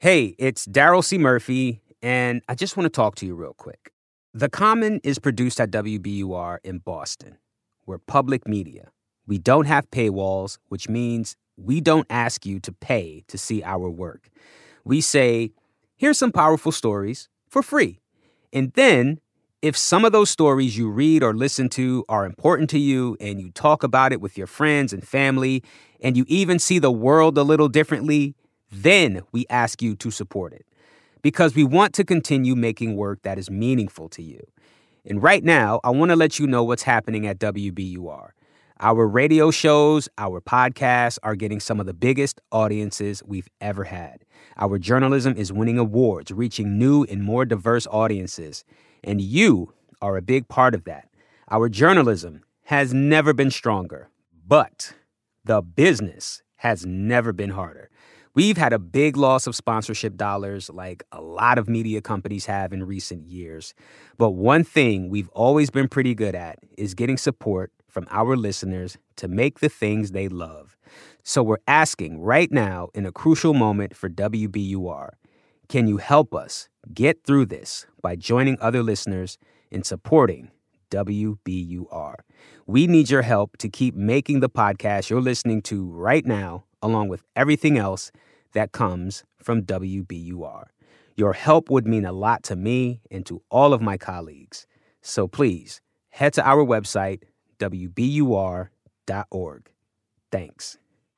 Hey, it's Daryl C. Murphy, and I just want to talk to you real quick. The Common is produced at WBUR in Boston. We're public media. We don't have paywalls, which means we don't ask you to pay to see our work. We say, here's some powerful stories for free. And then, if some of those stories you read or listen to are important to you and you talk about it with your friends and family, and you even see the world a little differently, then we ask you to support it. Because we want to continue making work that is meaningful to you. And right now, I want to let you know what's happening at WBUR. Our radio shows, our podcasts are getting some of the biggest audiences we've ever had. Our journalism is winning awards, reaching new and more diverse audiences. And you are a big part of that. Our journalism has never been stronger, but the business has never been harder. We've had a big loss of sponsorship dollars like a lot of media companies have in recent years. But one thing we've always been pretty good at is getting support from our listeners to make the things they love. So we're asking right now, in a crucial moment for WBUR, can you help us get through this by joining other listeners in supporting WBUR? We need your help to keep making the podcast you're listening to right now, along with everything else that comes from WBUR. Your help would mean a lot to me and to all of my colleagues. So please, head to our website, WBUR.org. Thanks.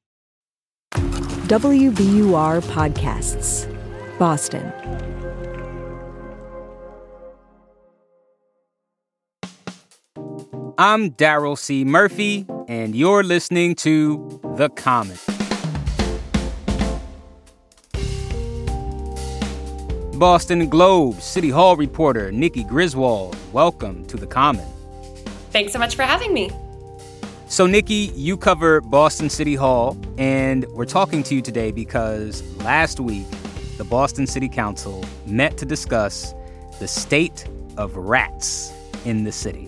WBUR Podcasts, Boston. I'm Daryl C. Murphy, and you're listening to The Common. Boston Globe City Hall reporter Nikki Griswold, welcome to The Common. Thanks so much for having me. So, Nikki, you cover Boston City Hall, and we're talking to you today because last week, the Boston City Council met to discuss the state of rats in the city.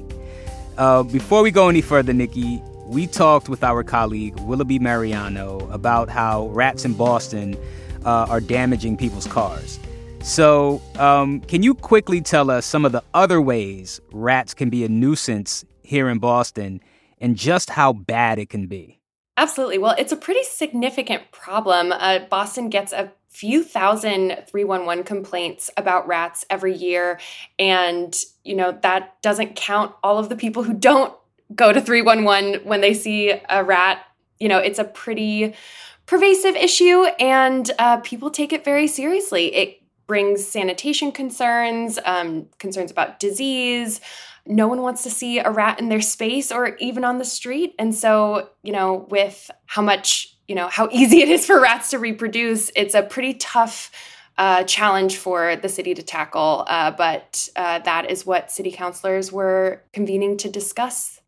Before we go any further, Nikki, we talked with our colleague Willoughby Mariano about how rats in Boston are damaging people's cars. So can you quickly tell us some of the other ways rats can be a nuisance here in Boston and just how bad it can be? Absolutely. Well, it's a pretty significant problem. Boston gets a few thousand 311 complaints about rats every year. And, that doesn't count all of the people who don't go to 311 when they see a rat. It's a pretty pervasive issue and people take it very seriously. It brings sanitation concerns, concerns about disease. No one wants to see a rat in their space or even on the street. And so, with how easy it is for rats to reproduce, it's a pretty tough challenge for the city to tackle. But that is what city councilors were convening to discuss.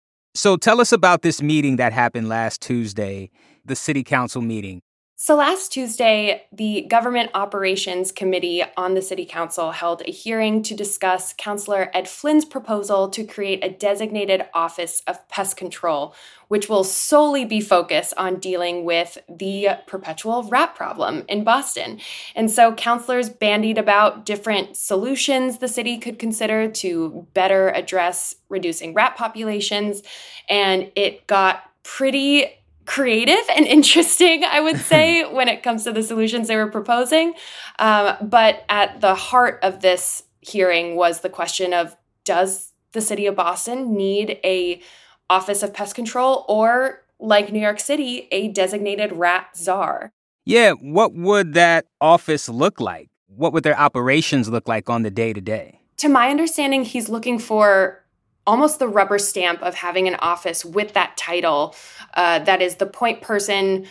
So tell us about this meeting that happened last Tuesday, the city council meeting. So last Tuesday, the Government Operations Committee on the City Council held a hearing to discuss Councilor Ed Flynn's proposal to create a designated Office of Pest Control, which will solely be focused on dealing with the perpetual rat problem in Boston. And so councilors bandied about different solutions the city could consider to better address reducing rat populations, and it got pretty creative and interesting, I would say, when it comes to the solutions they were proposing. But at the heart of this hearing was the question of, does the city of Boston need a Office of Pest Control or, like New York City, a designated rat czar? Yeah, what would that office look like? What would their operations look like on the day-to-day? To my understanding, he's looking for almost the rubber stamp of having an office with that title that is the point person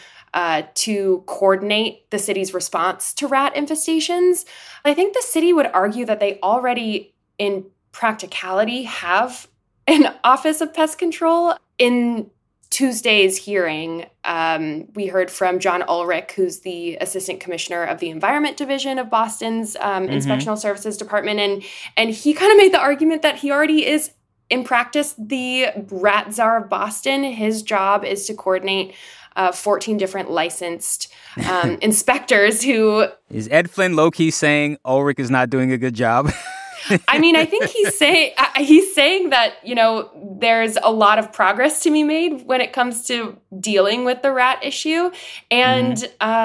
to coordinate the city's response to rat infestations. I think the city would argue that they already, in practicality, have an Office of Pest Control. In Tuesday's hearing, we heard from John Ulrich, who's the Assistant Commissioner of the Environment Division of Boston's Inspectional Services Department. And he kind of made the argument that he already is, in practice, the rat czar of Boston. His job is to coordinate 14 different licensed inspectors who... Is Ed Flynn low-key saying Ulrich is not doing a good job? I mean, I think he's saying that, there's a lot of progress to be made when it comes to dealing with the rat issue. And,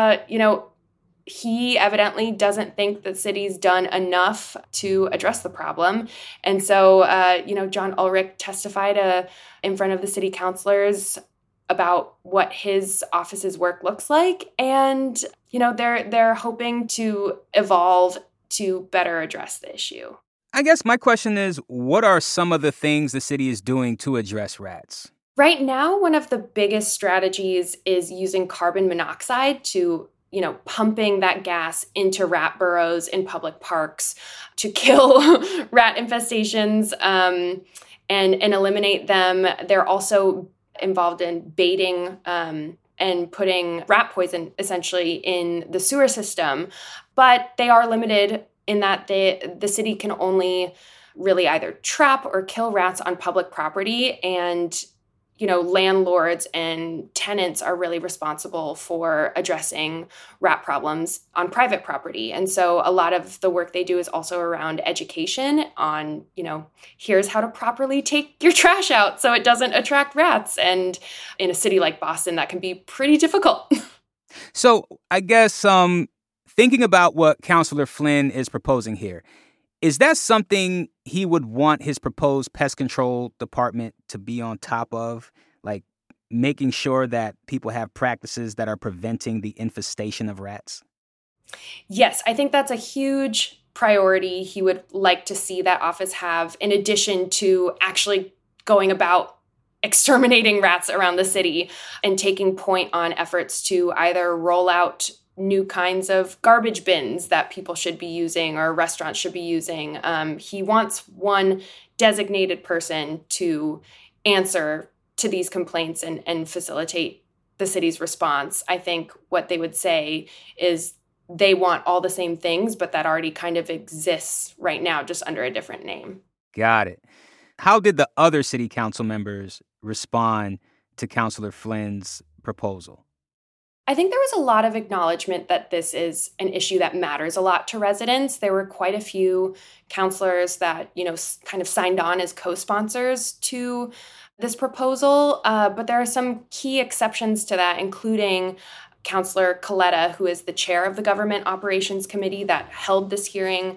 he evidently doesn't think the city's done enough to address the problem. And so, John Ulrich testified in front of the city councilors about what his office's work looks like. And, they're hoping to evolve to better address the issue. I guess my question is, what are some of the things the city is doing to address rats? Right now, one of the biggest strategies is using carbon monoxide to pumping that gas into rat burrows in public parks to kill rat infestations and eliminate them. They're also involved in baiting and putting rat poison essentially in the sewer system. But they are limited in that the city can only really either trap or kill rats on public property. And landlords and tenants are really responsible for addressing rat problems on private property. And so a lot of the work they do is also around education on, here's how to properly take your trash out so it doesn't attract rats. And in a city like Boston, that can be pretty difficult. So I guess thinking about what Councilor Flynn is proposing here, is that something he would want his proposed pest control department to be on top of, like making sure that people have practices that are preventing the infestation of rats? Yes, I think that's a huge priority he would like to see that office have, in addition to actually going about exterminating rats around the city and taking point on efforts to either roll out new kinds of garbage bins that people should be using or restaurants should be using. He wants one designated person to answer to these complaints and facilitate the city's response. I think what they would say is they want all the same things, but that already kind of exists right now, just under a different name. Got it. How did the other city council members respond to Councilor Flynn's proposal? I think there was a lot of acknowledgement that this is an issue that matters a lot to residents. There were quite a few councilors that, kind of signed on as co-sponsors to this proposal. But there are some key exceptions to that, including Councilor Coletta, who is the chair of the Government Operations Committee that held this hearing.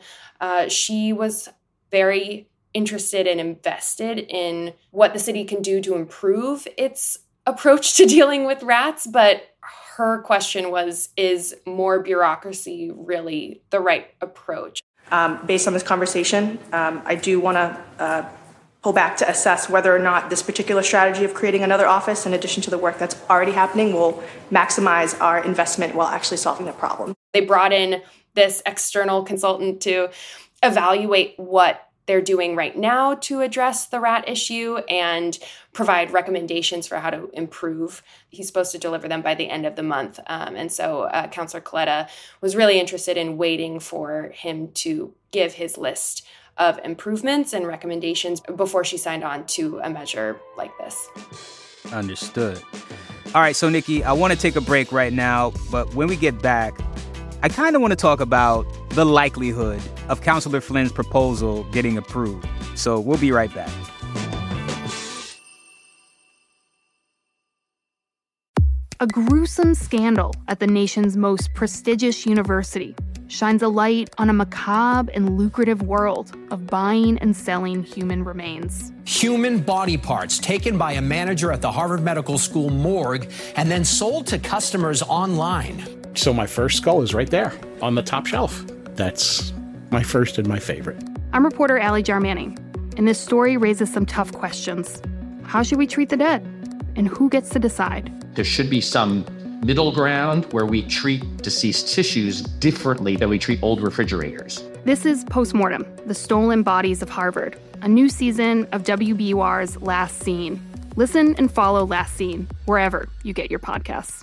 She was very interested and invested in what the city can do to improve its approach to dealing with rats, but her question was, is more bureaucracy really the right approach? Based on this conversation, I do want to pull back to assess whether or not this particular strategy of creating another office, in addition to the work that's already happening, will maximize our investment while actually solving the problem. They brought in this external consultant to evaluate what they're doing right now to address the rat issue and provide recommendations for how to improve. He's supposed to deliver them by the end of the month. And so Councilor Coletta was really interested in waiting for him to give his list of improvements and recommendations before she signed on to a measure like this. Understood. All right, so Nikki, I want to take a break right now, but when we get back, I kind of want to talk about the likelihood of Councilor Flynn's proposal getting approved. So we'll be right back. A gruesome scandal at the nation's most prestigious university shines a light on a macabre and lucrative world of buying and selling human remains. Human body parts taken by a manager at the Harvard Medical School morgue and then sold to customers online. So my first skull is right there on the top shelf. That's my first and my favorite. I'm reporter Allie Jarmanning, and this story raises some tough questions. How should we treat the dead? And who gets to decide? There should be some middle ground where we treat deceased tissues differently than we treat old refrigerators. This is Postmortem, The Stolen Bodies of Harvard, a new season of WBUR's Last Scene. Listen and follow Last Scene wherever you get your podcasts.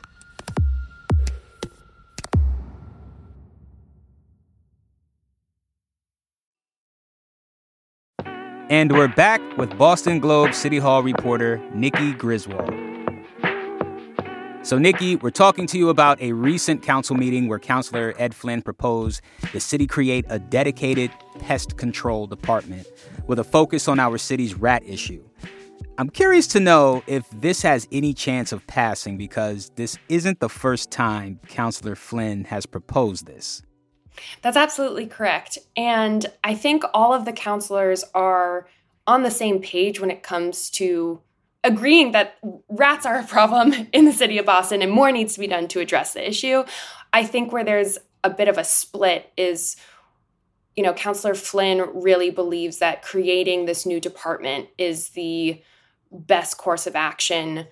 And we're back with Boston Globe City Hall reporter Nikki Griswold. So, Nikki, we're talking to you about a recent council meeting where Councilor Ed Flynn proposed the city create a dedicated pest control department with a focus on our city's rat issue. I'm curious to know if this has any chance of passing because this isn't the first time Councilor Flynn has proposed this. That's absolutely correct. And I think all of the councilors are on the same page when it comes to agreeing that rats are a problem in the city of Boston and more needs to be done to address the issue. I think where there's a bit of a split is, Councilor Flynn really believes that creating this new department is the best course of action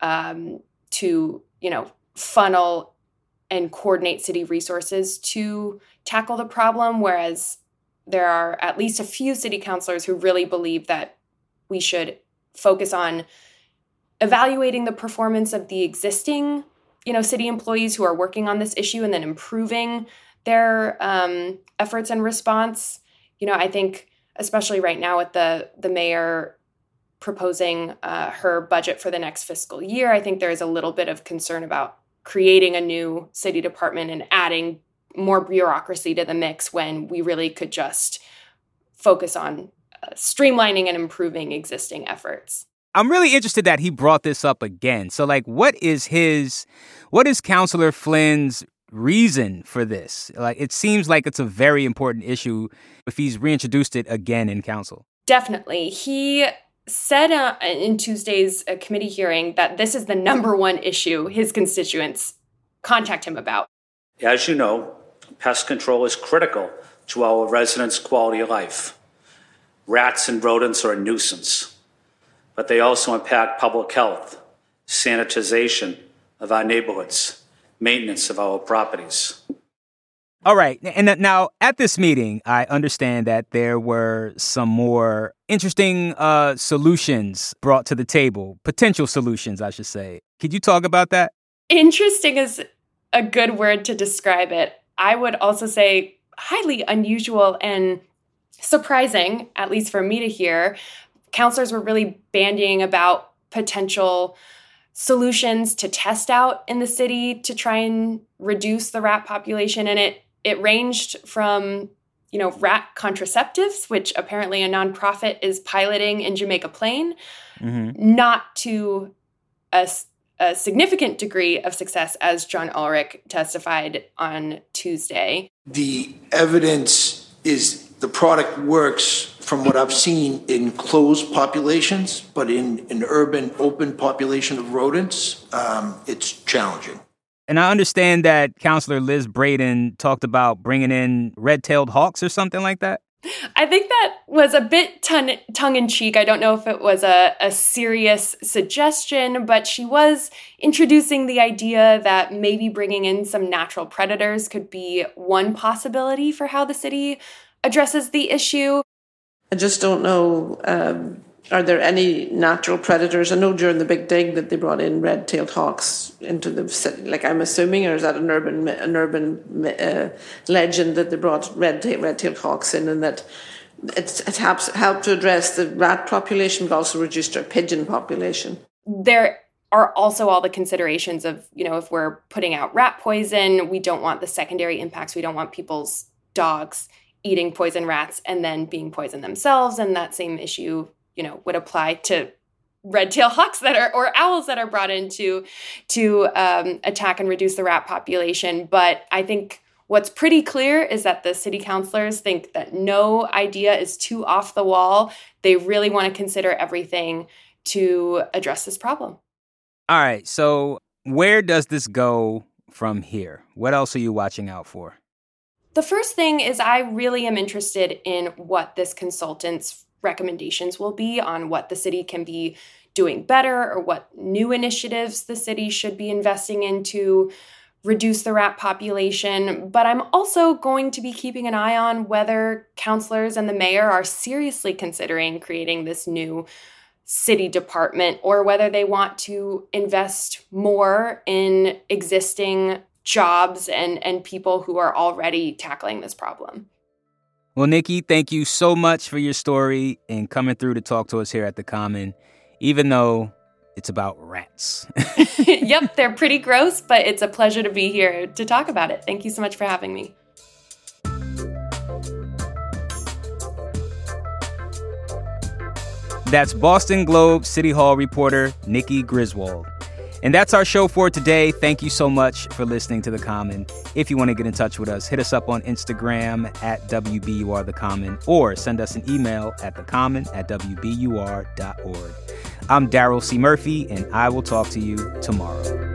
to, funnel and coordinate city resources to tackle the problem, whereas there are at least a few city councilors who really believe that we should focus on evaluating the performance of the existing, city employees who are working on this issue and then improving their efforts and response. I think especially right now with the mayor proposing her budget for the next fiscal year, I think there is a little bit of concern about creating a new city department and adding more bureaucracy to the mix when we really could just focus on streamlining and improving existing efforts. I'm really interested that he brought this up again. So, what is Councilor Flynn's reason for this? It seems like it's a very important issue if he's reintroduced it again in council. Definitely. He said in Tuesday's committee hearing that this is the number one issue his constituents contact him about. As you know, pest control is critical to our residents' quality of life. Rats and rodents are a nuisance, but they also impact public health, sanitization of our neighborhoods, maintenance of our properties. All right. And now at this meeting, I understand that there were some more interesting solutions brought to the table, potential solutions, I should say. Could you talk about that? Interesting is a good word to describe it. I would also say highly unusual and surprising, at least for me to hear. Councilors were really bandying about potential solutions to test out in the city to try and reduce the rat population. And it ranged from, rat contraceptives, which apparently a nonprofit is piloting in Jamaica Plain, not to a significant degree of success, as John Ulrich testified on Tuesday. The evidence is the product works from what I've seen in closed populations, but in an urban open population of rodents, it's challenging. And I understand that Councilor Liz Braden talked about bringing in red-tailed hawks or something like that. I think that was a bit tongue-in-cheek. I don't know if it was a serious suggestion, but she was introducing the idea that maybe bringing in some natural predators could be one possibility for how the city addresses the issue. I just don't know, are there any natural predators? I know during the Big Dig that they brought in red-tailed hawks into the city. I'm assuming, or is that an urban legend that they brought red-tailed hawks in, and that it helped to address the rat population, but also reduced our pigeon population? There are also all the considerations of, if we're putting out rat poison, we don't want the secondary impacts. We don't want people's dogs eating poison rats and then being poisoned themselves. And that same issue, would apply to red-tailed hawks or owls that are brought in to attack and reduce the rat population. But I think what's pretty clear is that the city councilors think that no idea is too off the wall. They really want to consider everything to address this problem. All right. So where does this go from here? What else are you watching out for? The first thing is I really am interested in what this consultant's recommendations will be on what the city can be doing better or what new initiatives the city should be investing in to reduce the rat population. But I'm also going to be keeping an eye on whether councilors and the mayor are seriously considering creating this new city department or whether they want to invest more in existing jobs and people who are already tackling this problem. Well, Nikki, thank you so much for your story and coming through to talk to us here at The Common, even though It's about rats. Yep, they're pretty gross, but it's a pleasure to be here to talk about it. Thank you so much for having me. That's Boston Globe City Hall reporter Nikki Griswold. And that's our show for today. Thank you so much for listening to The Common. If you want to get in touch with us, hit us up on Instagram at WBUR-The-Common or send us an email at thecommon@wbur.org. I'm Daryl C. Murphy, and I will talk to you tomorrow.